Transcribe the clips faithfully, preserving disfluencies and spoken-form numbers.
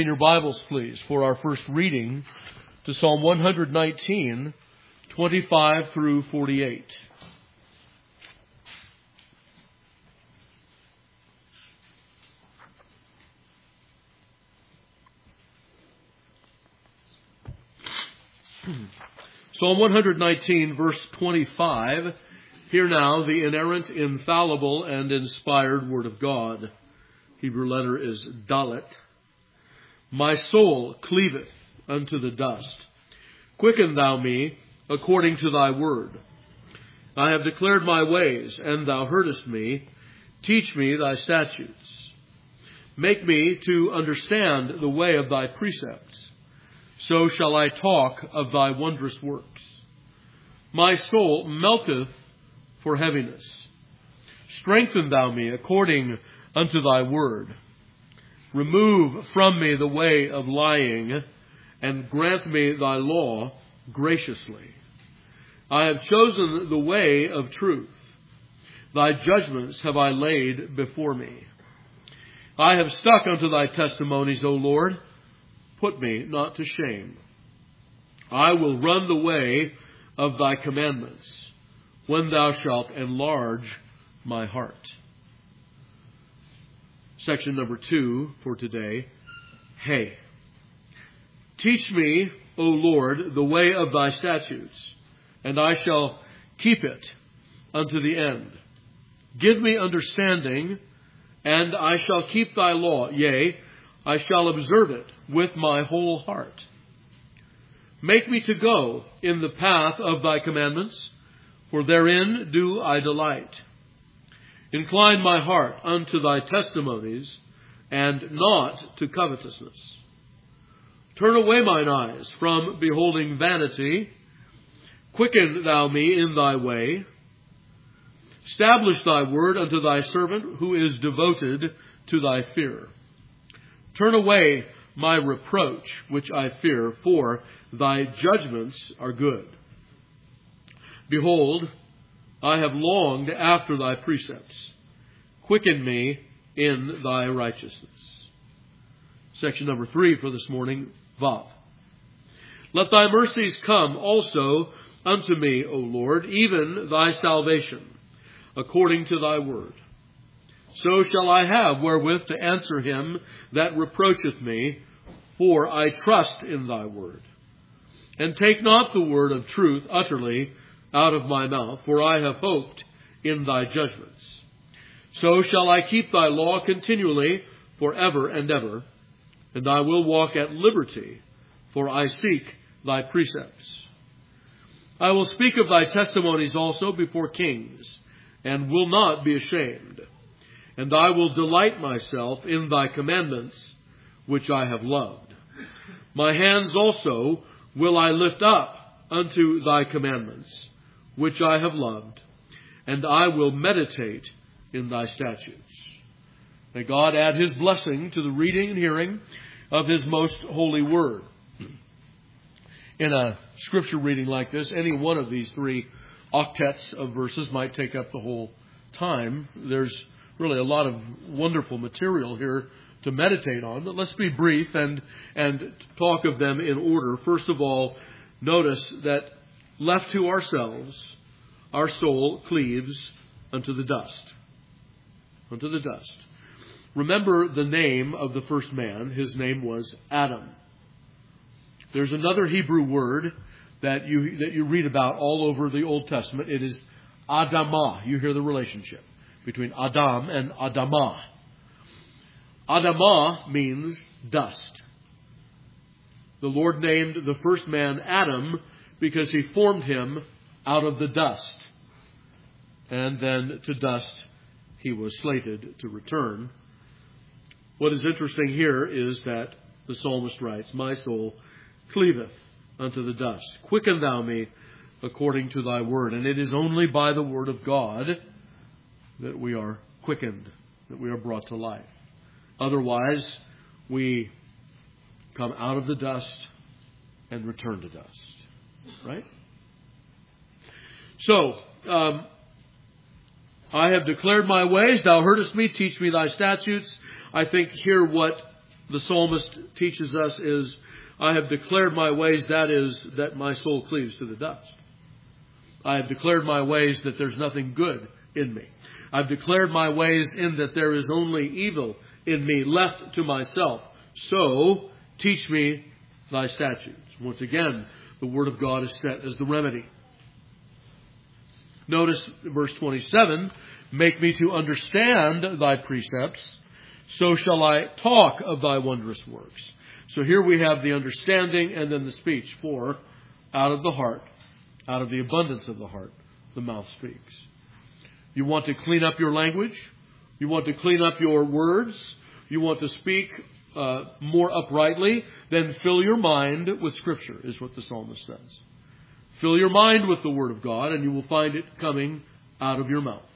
In your Bibles, please, for our first reading to Psalm one nineteen, twenty-five through forty-eight. Psalm one nineteen, verse twenty-five. Hear now the inerrant, infallible, and inspired Word of God. Hebrew letter is Dalet. My soul cleaveth unto the dust. Quicken thou me according to thy word. I have declared my ways, and thou heardest me. Teach me thy statutes. Make me to understand the way of thy precepts. So shall I talk of thy wondrous works. My soul melteth for heaviness. Strengthen thou me according unto thy word. Remove from me the way of lying, and grant me thy law graciously. I have chosen the way of truth. Thy judgments have I laid before me. I have stuck unto thy testimonies, O Lord. Put me not to shame. I will run the way of thy commandments, when thou shalt enlarge my heart. Section number two for today. Hey. Teach me, O Lord, the way of thy statutes, and I shall keep it unto the end. Give me understanding, and I shall keep thy law. Yea, I shall observe it with my whole heart. Make me to go in the path of thy commandments, for therein do I delight. Incline my heart unto thy testimonies, and not to covetousness. Turn away mine eyes from beholding vanity. Quicken thou me in thy way. Establish thy word unto thy servant, who is devoted to thy fear. Turn away my reproach, which I fear, for thy judgments are good. Behold, I have longed after thy precepts. Quicken me in thy righteousness. Section number three for this morning, Vav. Let thy mercies come also unto me, O Lord, even thy salvation, according to thy word. So shall I have wherewith to answer him that reproacheth me, for I trust in thy word. And take not the word of truth utterly out of my mouth, for I have hoped in thy judgments. So shall I keep thy law continually forever and ever, and I will walk at liberty, for I seek thy precepts. I will speak of thy testimonies also before kings, and will not be ashamed. And I will delight myself in thy commandments, which I have loved. My hands also will I lift up unto thy commandments, which I have loved, and I will meditate in thy statutes. May God add his blessing to the reading and hearing of his most holy word. In a scripture reading like this, any one of these three octets of verses might take up the whole time. There's really a lot of wonderful material here to meditate on, but let's be brief and, and talk of them in order. First of all, notice that left to ourselves, our soul cleaves unto the dust. Unto the dust. Remember the name of the first man. His name was Adam. There's another Hebrew word that you that you read about all over the Old Testament. It is Adamah. You hear the relationship between Adam and Adamah. Adamah means dust. The Lord named the first man Adam because he formed him out of the dust. And then to dust he was slated to return. What is interesting here is that the psalmist writes, my soul cleaveth unto the dust. Quicken thou me according to thy word. And it is only by the word of God that we are quickened, that we are brought to life. Otherwise, we come out of the dust and return to dust. Right? So, um, I have declared my ways. Thou heardest me. Teach me thy statutes. I think here what the psalmist teaches us is, I have declared my ways, that is, that my soul cleaves to the dust. I have declared my ways that there's nothing good in me. I've declared my ways in that there is only evil in me left to myself. So, teach me thy statutes. Once again, the Word of God is set as the remedy. Notice verse twenty-seven, make me to understand thy precepts, so shall I talk of thy wondrous works. So here we have the understanding and then the speech. For out of the heart, out of the abundance of the heart, the mouth speaks. You want to clean up your language? You want to clean up your words? You want to speak uh, more uprightly? Then fill your mind with Scripture, is what the psalmist says. Fill your mind with the Word of God, and you will find it coming out of your mouth.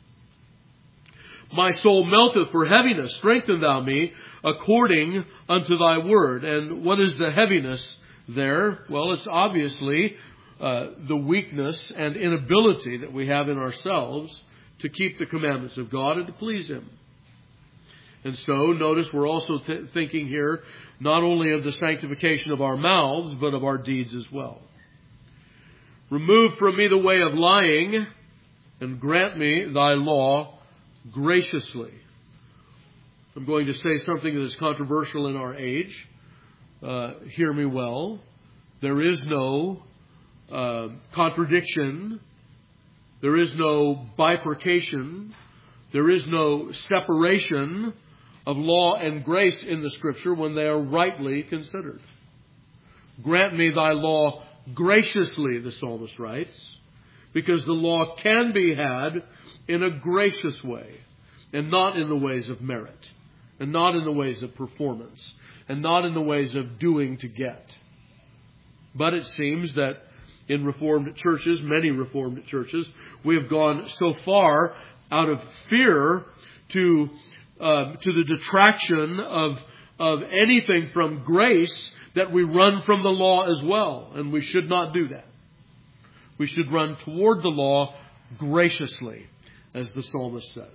My soul melteth for heaviness. Strengthen thou me according unto thy word. And what is the heaviness there? Well, it's obviously uh, the weakness and inability that we have in ourselves to keep the commandments of God and to please Him. And so, notice we're also th- thinking here not only of the sanctification of our mouths, but of our deeds as well. Remove from me the way of lying, and grant me thy law graciously. I'm going to say something that is controversial in our age. Uh, hear me well. There is no uh, contradiction. There is no bifurcation. There is no separation of law and grace in the Scripture when they are rightly considered. Grant me thy law graciously, the psalmist writes, because the law can be had in a gracious way, and not in the ways of merit, and not in the ways of performance, and not in the ways of doing to get. But it seems that in Reformed churches, many Reformed churches, we have gone so far out of fear to uh, to the detraction of of anything from grace that we run from the law as well. And we should not do that. We should run toward the law graciously, as the psalmist says.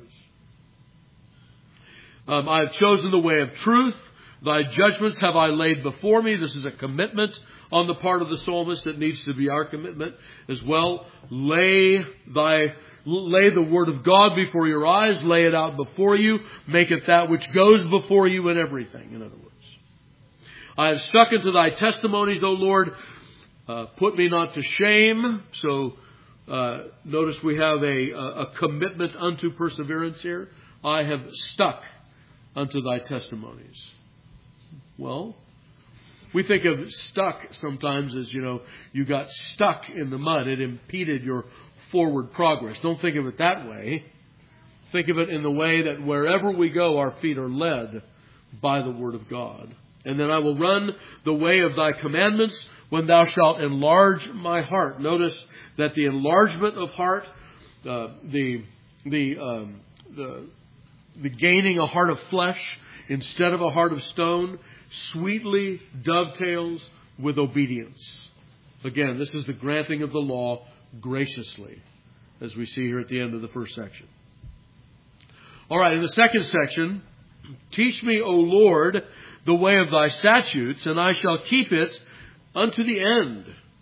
Um, I have chosen the way of truth. Thy judgments have I laid before me. This is a commitment on the part of the psalmist that needs to be our commitment as well. Lay thy, lay the word of God before your eyes. Lay it out before you. Make it that which goes before you in everything, in other words. I have stuck into thy testimonies, O Lord. Uh, put me not to shame. So uh, notice we have a, a commitment unto perseverance here. I have stuck unto thy testimonies. Well, we think of stuck sometimes as, you know, you got stuck in the mud. It impeded your forward progress. Don't think of it that way. Think of it in the way that wherever we go, our feet are led by the Word of God. And then I will run the way of thy commandments when thou shalt enlarge my heart. Notice that the enlargement of heart, uh, the the, um, the the gaining a heart of flesh instead of a heart of stone, sweetly dovetails with obedience. Again, this is the granting of the law graciously, as we see here at the end of the first section. All right, in the second section, teach me, O Lord, the way of thy statutes, and I shall keep it unto the end.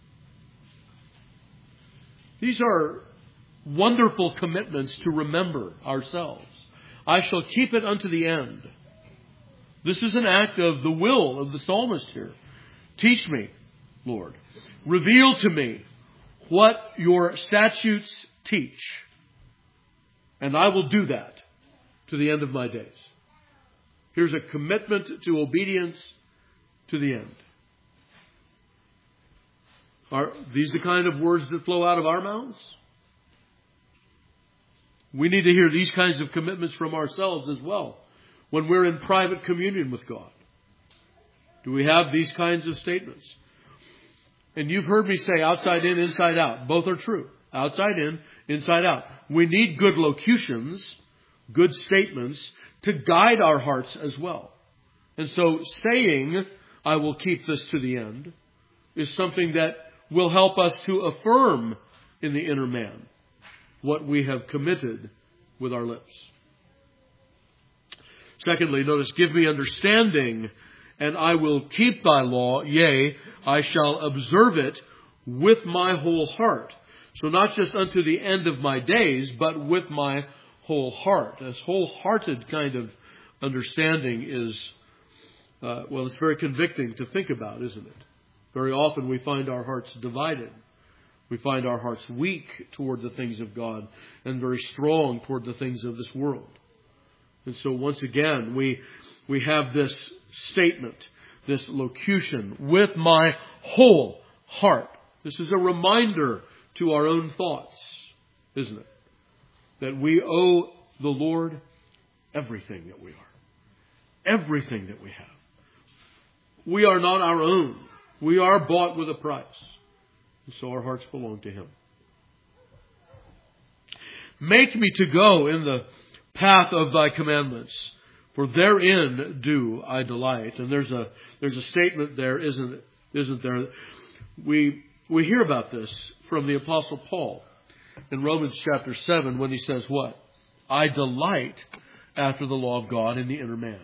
These are wonderful commitments to remember ourselves. I shall keep it unto the end. This is an act of the will of the psalmist here. Teach me, Lord. Reveal to me what your statutes teach. And I will do that to the end of my days. Here's a commitment to obedience to the end. Are these the kind of words that flow out of our mouths? We need to hear these kinds of commitments from ourselves as well when we're in private communion with God. Do we have these kinds of statements? And you've heard me say outside in, inside out. Both are true. Outside in, inside out. We need good locutions, good statements to guide our hearts as well. And so saying, I will keep this to the end, is something that will help us to affirm in the inner man what we have committed with our lips. Secondly, notice, give me understanding, and I will keep thy law. Yea, I shall observe it with my whole heart. So not just unto the end of my days, but with my whole heart. This wholehearted kind of understanding is, uh, well, it's very convicting to think about, isn't it? Very often we find our hearts divided. We find our hearts weak toward the things of God and very strong toward the things of this world. And so once again, we we have this statement, this locution, with my whole heart. This is a reminder to our own thoughts, isn't it? That we owe the Lord everything that we are. Everything that we have. We are not our own. We are bought with a price. And so our hearts belong to Him. Make me to go in the path of thy commandments, for therein do I delight. And there's a there's a statement there, isn't isn't there? We we hear about this from the Apostle Paul in Romans chapter seven when he says what? I delight after the law of God in the inner man.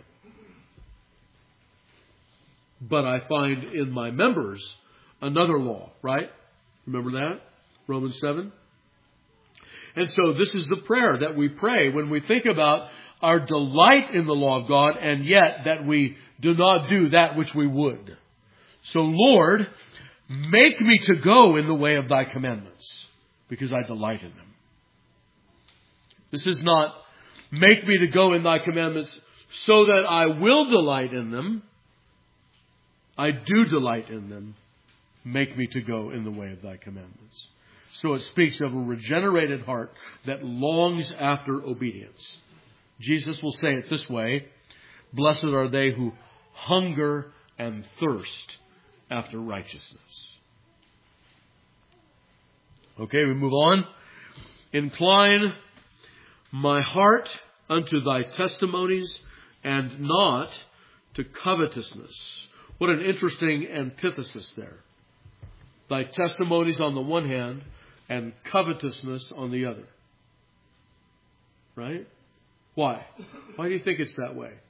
But I find in my members another law, right? Remember that? Romans seven. And so this is the prayer that we pray when we think about our delight in the law of God, and yet that we do not do that which we would. So Lord, make me to go in the way of thy commandments, because I delight in them. This is not make me to go in thy commandments so that I will delight in them. I do delight in them. Make me to go in the way of thy commandments. So it speaks of a regenerated heart that longs after obedience. Jesus will say it this way, blessed are they who hunger and thirst after righteousness. Okay, we move on. Incline my heart unto thy testimonies and not to covetousness. What an interesting antithesis there. Thy testimonies on the one hand and covetousness on the other. Right? Why? Why do you think it's that way?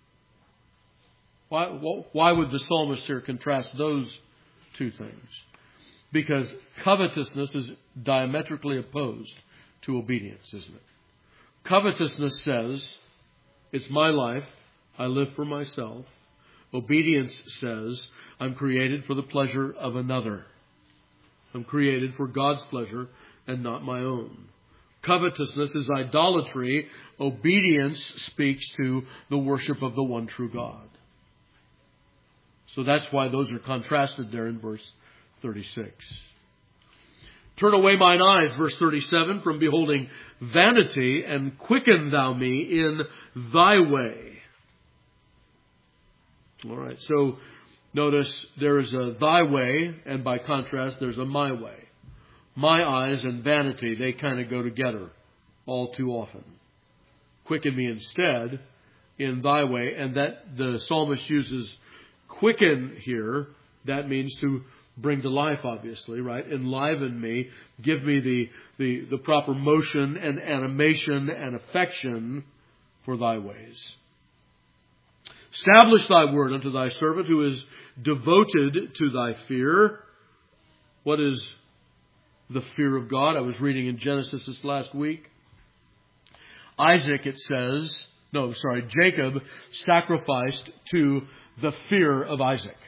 Why, why would the psalmist here contrast those two things? Because covetousness is diametrically opposed to obedience, isn't it? Covetousness says, it's my life, I live for myself. Obedience says, I'm created for the pleasure of another. I'm created for God's pleasure and not my own. Covetousness is idolatry. Obedience speaks to the worship of the one true God. So that's why those are contrasted there in verse thirty-six. Turn away mine eyes, verse thirty-seven, from beholding vanity, and quicken thou me in thy way. All right, so notice there is a thy way, and by contrast, there's a my way. My eyes and vanity, they kind of go together all too often. Quicken me instead in thy way, and that the psalmist uses quicken here. That means to bring to life, obviously, right? Enliven me, give me the, the, the proper motion and animation and affection for thy ways. Establish thy word unto thy servant who is devoted to thy fear. What is the fear of God? I was reading in Genesis this last week. Isaac, it says, no, sorry, Jacob sacrificed to the fear of Isaac.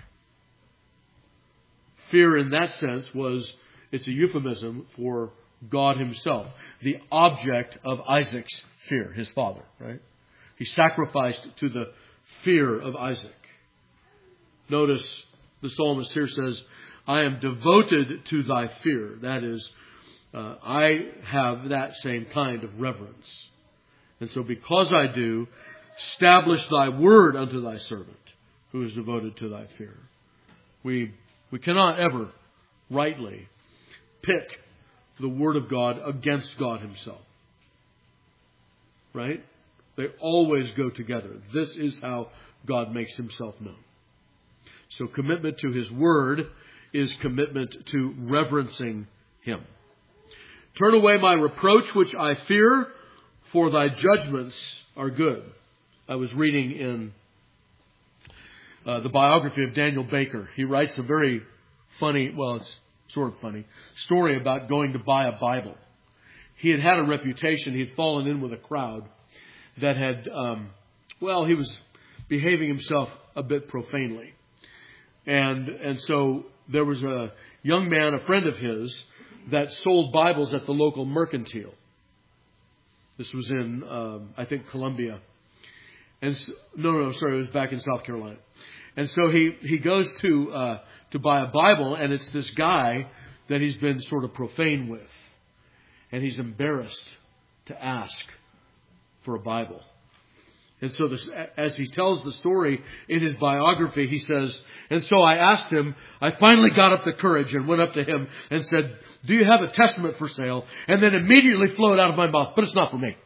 Fear in that sense was, it's a euphemism for God himself. The object of Isaac's fear, his father, right? He sacrificed to the fear of Isaac. Notice the psalmist here says, I am devoted to thy fear. That is, uh, I have that same kind of reverence. And so because I do, establish thy word unto thy servant who is devoted to thy fear. We, we cannot ever rightly pit the word of God against God himself. Right? They always go together. This is how God makes himself known. So commitment to his word is commitment to reverencing him. Turn away my reproach which I fear, for thy judgments are good. I was reading in uh, the biography of Daniel Baker. He writes a very funny, well, it's sort of funny, story about going to buy a Bible. He had had a reputation. He had fallen in with a crowd that had, um, well, he was behaving himself a bit profanely. And and so there was a young man, a friend of his, that sold Bibles at the local mercantile. This was in, um, I think, Columbia. And so, no, no, sorry, it was back in South Carolina. And so he, he goes to uh, to buy a Bible, and it's this guy that he's been sort of profane with. And he's embarrassed to ask for a Bible. And so this, as he tells the story in his biography, he says, and so I asked him, I finally got up the courage and went up to him and said, do you have a Testament for sale? And then immediately flowed out of my mouth, but it's not for me.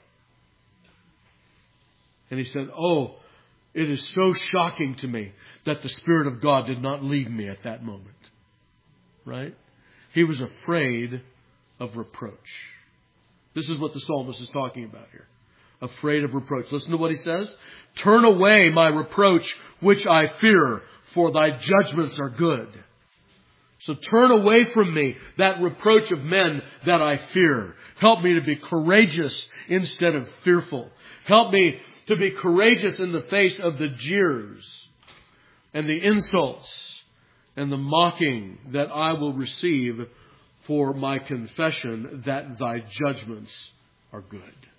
And he said, oh, it is so shocking to me that the Spirit of God did not leave me at that moment. Right? He was afraid of reproach. This is what the psalmist is talking about here. Afraid of reproach. Listen to what he says. Turn away my reproach, which I fear, for thy judgments are good. So turn away from me that reproach of men that I fear. Help me to be courageous instead of fearful. Help me to be courageous in the face of the jeers and the insults and the mocking that I will receive for my confession that thy judgments are good.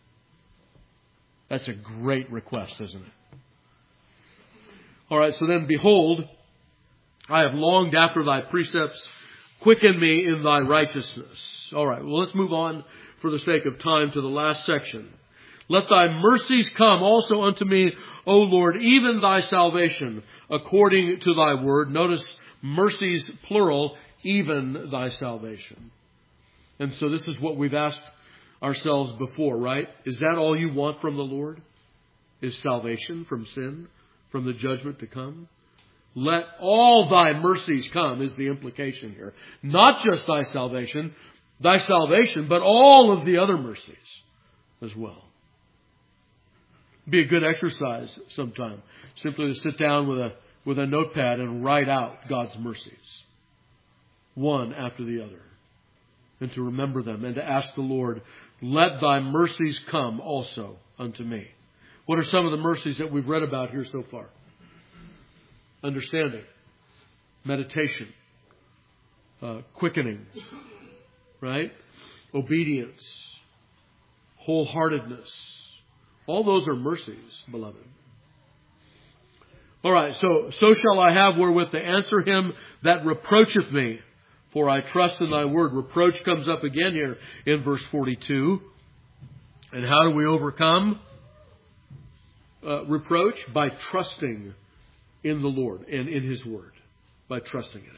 That's a great request, isn't it? All right, so then, behold, I have longed after thy precepts. Quicken me in thy righteousness. All right, well, let's move on for the sake of time to the last section. Let thy mercies come also unto me, O Lord, even thy salvation, according to thy word. Notice mercies, plural, even thy salvation. And so this is what we've asked ourselves before, right? Is that all you want from the Lord? Is salvation from sin, from the judgment to come? Let all thy mercies come is the implication here. Not just thy salvation, thy salvation, but all of the other mercies as well. Be a good exercise sometime, simply to sit down with a with a notepad and write out God's mercies, one after the other, and to remember them and to ask the Lord, let thy mercies come also unto me. What are some of the mercies that we've read about here so far? Understanding, meditation, uh, quickening, right? Obedience, wholeheartedness. All those are mercies, beloved. All right, so so shall I have wherewith to answer him that reproacheth me, for I trust in thy word. Reproach comes up again here in verse forty-two. And how do we overcome uh, reproach? By trusting in the Lord and in his word. By trusting in it.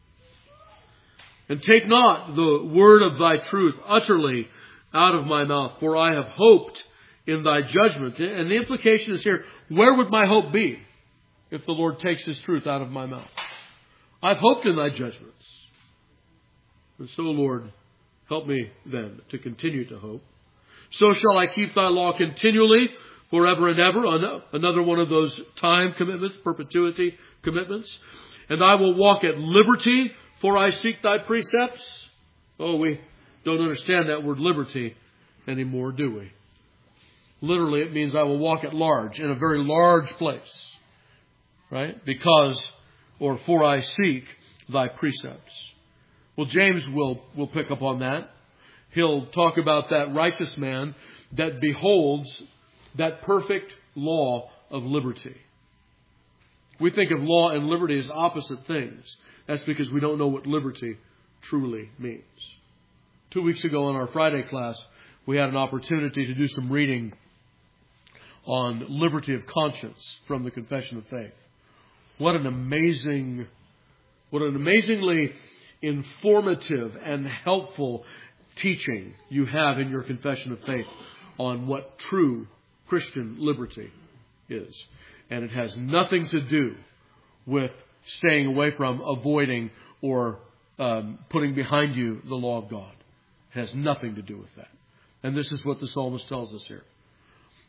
And take not the word of thy truth utterly out of my mouth, for I have hoped in thy judgment. And the implication is here, where would my hope be if the Lord takes his truth out of my mouth? I've hoped in thy judgments. And so, Lord, help me then to continue to hope. So shall I keep thy law continually, forever and ever. Another one of those time commitments, perpetuity commitments. And I will walk at liberty, for I seek thy precepts. Oh, we don't understand that word liberty anymore, do we? Literally, it means I will walk at large, in a very large place. Right? Because, or for I seek thy precepts. Well, James will, will pick up on that. He'll talk about that righteous man that beholds that perfect law of liberty. We think of law and liberty as opposite things. That's because we don't know what liberty truly means. Two weeks ago in our Friday class, we had an opportunity to do some reading on liberty of conscience from the Confession of Faith. What an amazing, what an amazingly informative and helpful teaching you have in your Confession of Faith on what true Christian liberty is. And it has nothing to do with staying away from, avoiding, or um, putting behind you the law of God. It has nothing to do with that. And this is what the psalmist tells us here.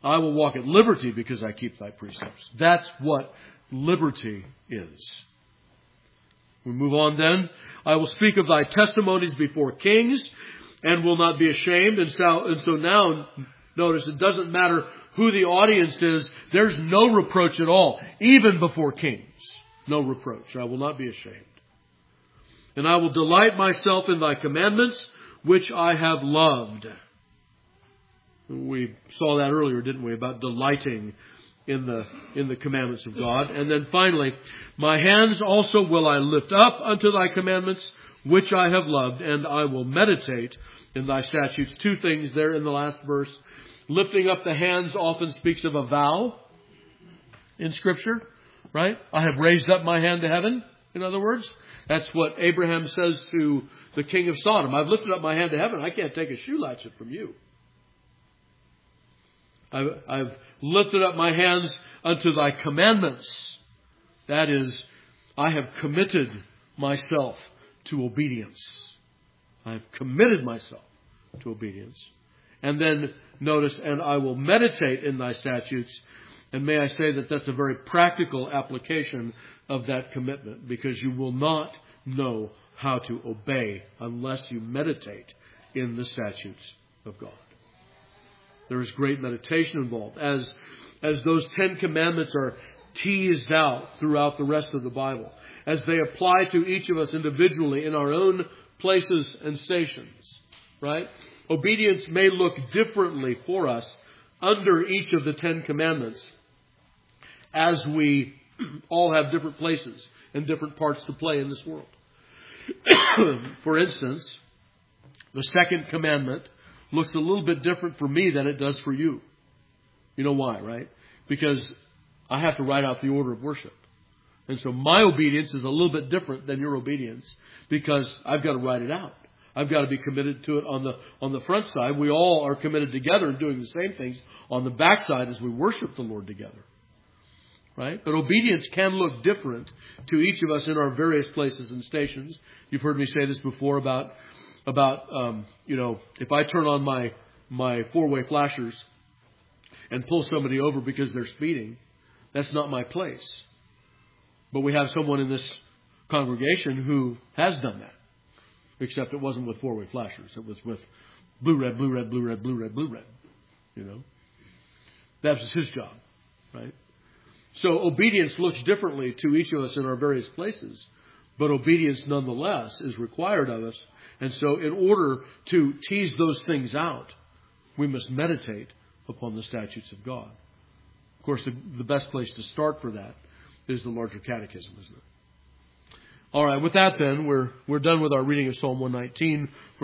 I will walk at liberty because I keep thy precepts. That's what liberty is. We move on then. I will speak of thy testimonies before kings and will not be ashamed. And so, and so now, notice, it doesn't matter who the audience is. There's no reproach at all, even before kings. No reproach. I will not be ashamed. And I will delight myself in thy commandments, which I have loved. We saw that earlier, didn't we, about delighting in the in the commandments of God. And then finally, my hands also will I lift up unto thy commandments, which I have loved, and I will meditate in thy statutes. Two things there in the last verse. Lifting up the hands often speaks of a vow in Scripture, right? I have raised up my hand to heaven, in other words. That's what Abraham says to the king of Sodom. I've lifted up my hand to heaven. I can't take a shoe latchet from you. I've, I've lifted up my hands unto thy commandments. That is, I have committed myself to obedience. I have committed myself to obedience. And then notice, and I will meditate in thy statutes. And may I say that that's a very practical application of that commitment, because you will not know how to obey unless you meditate in the statutes of God. There is great meditation involved. As, as those Ten Commandments are teased out throughout the rest of the Bible, as they apply to each of us individually in our own places and stations, right? Obedience may look differently for us under each of the Ten Commandments, as we all have different places and different parts to play in this world. For instance, the second commandment looks a little bit different for me than it does for you. You know why, right? Because I have to write out the order of worship. And so my obedience is a little bit different than your obedience, because I've got to write it out. I've got to be committed to it on the on the front side. We all are committed together and doing the same things on the back side as we worship the Lord together. Right? But obedience can look different to each of us in our various places and stations. You've heard me say this before about about um, you know, if I turn on my my four-way flashers and pull somebody over because they're speeding, that's not my place. But we have someone in this congregation who has done that. Except it wasn't with four-way flashers. It was with blue, red, blue, red, blue, red, blue, red, blue, red. You know, that was his job, right? So obedience looks differently to each of us in our various places, but obedience nonetheless is required of us. And so in order to tease those things out, we must meditate upon the statutes of God. Of course, the, the best place to start for that is the larger catechism, isn't it? All right, with that then, we're we're done with our reading of Psalm one nineteen.